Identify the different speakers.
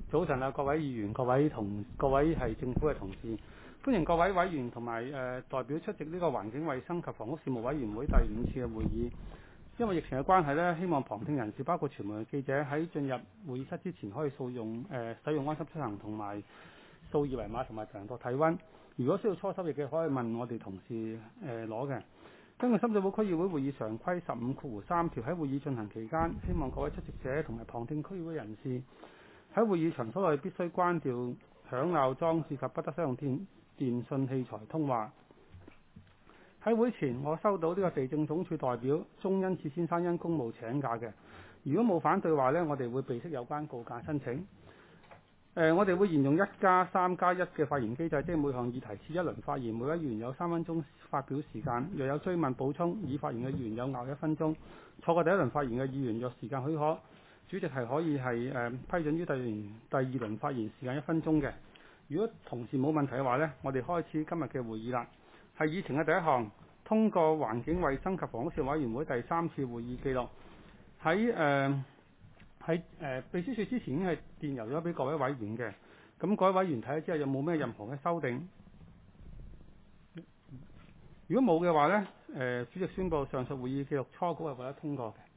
Speaker 1: 早晨啊，各位議員、各位係政府嘅同事，歡迎各位委員同埋代表出席呢個環境衛生及房屋事務委員會第5次嘅會議。因為疫情嘅關係呢，希望旁聽人士包括傳媒嘅記者喺進入會議室之前可以使用安心出行同埋掃二維碼同埋量度體温。如果需要搓手液嘅，可以問我哋同事攞嘅。根據深水埗區議會會議常規15(3) 條，喺會議進行期間，希望各位出席者同埋旁聽區議會人士喺會議場所內必須關掉響鬧裝置及不得使用電訊器材通話。喺會前，我收到呢個地政總署代表鍾恩賜先生因公務請假嘅。如果冇反對話呢，我哋會備悉有關告假申請。我哋會沿用1+3+1嘅發言機制，即係每項議題設一輪發言，每位議員有3分鐘發表時間。若有追問補充，已發言嘅議員有額1分鐘。錯過第一輪發言嘅議員，若時間許可，主席係可以批准於第二輪發言時間1分鐘嘅。如果同事冇問題嘅話呢，我哋開始今日嘅會議啦。係議程嘅第一項，通過環境衛生及房屋事務委員會第3次會議記錄。喺秘書處之前已經係電郵咗俾各位委員嘅。咁各位委員睇咗之後有冇咩任何嘅修訂？如果冇嘅話呢，主席宣布上述會議記錄初稿係獲得通過嘅。